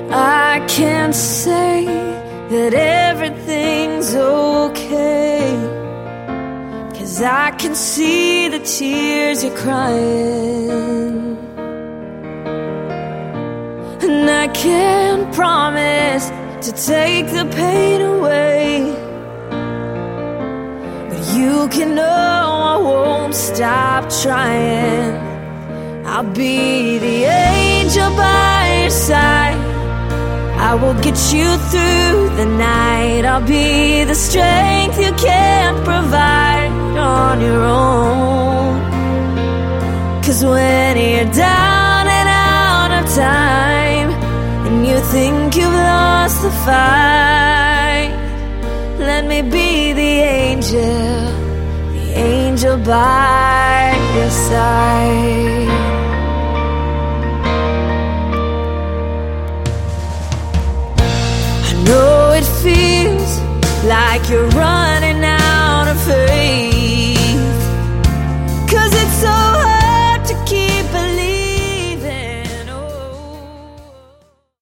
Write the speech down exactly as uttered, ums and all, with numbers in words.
I can't say that everything's okay, 'cause I can see the tears you're crying. And I can't promise to take the pain away, but you can know I won't stop trying. I'll be the angel by your side, I will get you through the night. I'll be the strength you can't provide on your own. 'Cause when you're down and out of time, and you think you've lost the fight, let me be the angel, the angel by your side. I know it feels like you're running